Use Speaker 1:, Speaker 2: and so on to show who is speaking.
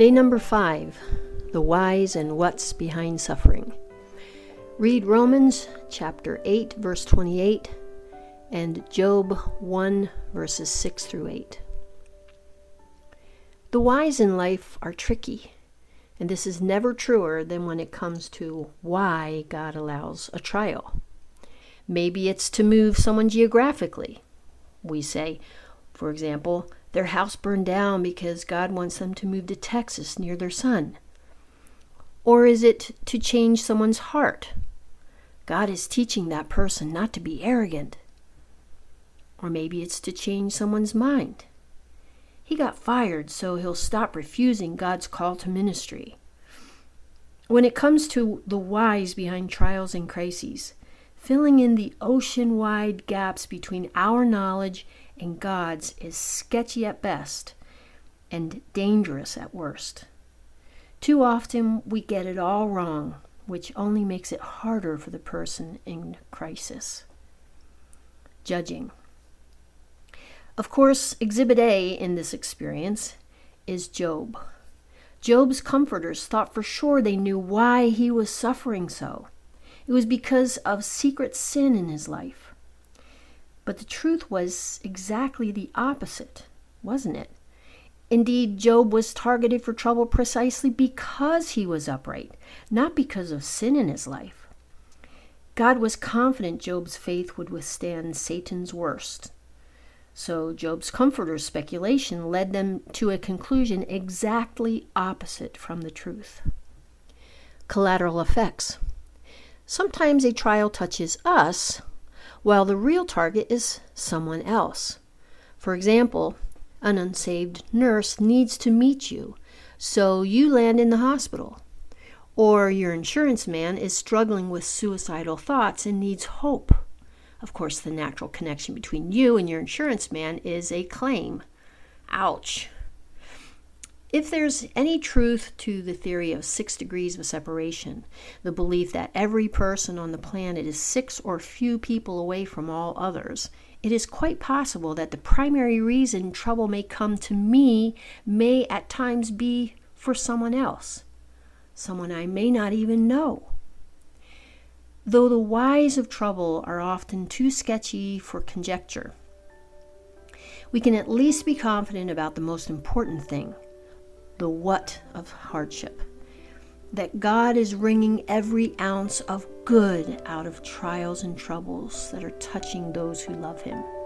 Speaker 1: Day number 5, the whys and whats behind suffering. Read Romans chapter 8, verse 28, and Job 1, verses 6 through 8. The whys in life are tricky, and this is never truer than when it comes to why God allows a trial. Maybe it's to move someone geographically. We say, for example, their house burned down because God wants them to move to Texas near their son. Or is it to change someone's heart? God is teaching that person not to be arrogant. Or maybe it's to change someone's mind. He got fired, so he'll stop refusing God's call to ministry. When it comes to the whys behind trials and crises, filling in the ocean-wide gaps between our knowledge and God's is sketchy at best and dangerous at worst. Too often we get it all wrong, which only makes it harder for the person in crisis. Judging. Of course, Exhibit A in this experience is Job. Job's comforters thought for sure they knew why he was suffering so. It was because of secret sin in his life. But the truth was exactly the opposite, wasn't it? Indeed, Job was targeted for trouble precisely because he was upright, not because of sin in his life. God was confident Job's faith would withstand Satan's worst. So Job's comforters' speculation led them to a conclusion exactly opposite from the truth. Collateral effects. Sometimes a trial touches us, while the real target is someone else. For example, an unsaved nurse needs to meet you, so you land in the hospital. Or your insurance man is struggling with suicidal thoughts and needs hope. Of course, the natural connection between you and your insurance man is a claim. Ouch. If there's any truth to the theory of 6 degrees of separation, the belief that every person on the planet is 6 or few people away from all others, it is quite possible that the primary reason trouble may come to me may at times be for someone else, someone I may not even know. Though the whys of trouble are often too sketchy for conjecture, we can at least be confident about the most important thing, the what of hardship, that God is wringing every ounce of good out of trials and troubles that are touching those who love Him.